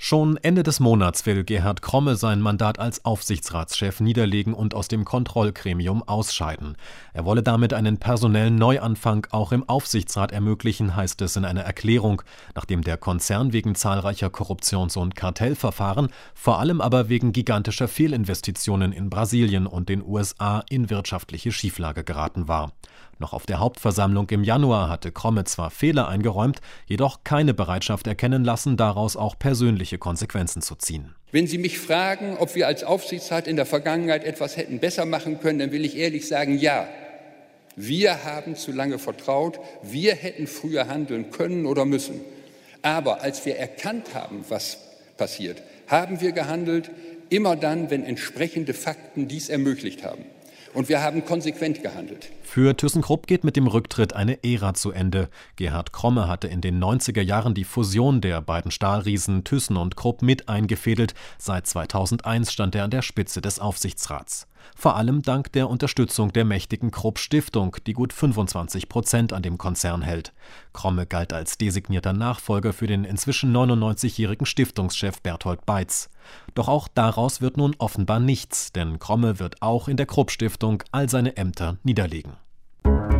Schon Ende des Monats will Gerhard Kromme sein Mandat als Aufsichtsratschef niederlegen und aus dem Kontrollgremium ausscheiden. Er wolle damit einen personellen Neuanfang auch im Aufsichtsrat ermöglichen, heißt es in einer Erklärung, nachdem der Konzern wegen zahlreicher Korruptions- und Kartellverfahren, vor allem aber wegen gigantischer Fehlinvestitionen in Brasilien und den USA in wirtschaftliche Schieflage geraten war. Noch auf der Hauptversammlung im Januar hatte Kromme zwar Fehler eingeräumt, jedoch keine Bereitschaft erkennen lassen, daraus auch persönliche Konsequenzen zu ziehen. Wenn Sie mich fragen, ob wir als Aufsichtsrat in der Vergangenheit etwas hätten besser machen können, dann will ich ehrlich sagen, ja. Wir haben zu lange vertraut, wir hätten früher handeln können oder müssen. Aber als wir erkannt haben, was passiert, haben wir gehandelt, immer dann, wenn entsprechende Fakten dies ermöglicht haben. Und wir haben konsequent gehandelt. Für ThyssenKrupp geht mit dem Rücktritt eine Ära zu Ende. Gerhard Kromme hatte in den 90er Jahren die Fusion der beiden Stahlriesen Thyssen und Krupp mit eingefädelt. Seit 2001 stand er an der Spitze des Aufsichtsrats. Vor allem dank der Unterstützung der mächtigen Krupp-Stiftung, die gut 25% an dem Konzern hält. Kromme galt als designierter Nachfolger für den inzwischen 99-jährigen Stiftungschef Berthold Beitz. Doch auch daraus wird nun offenbar nichts, denn Kromme wird auch in der Krupp-Stiftung all seine Ämter niederlegen.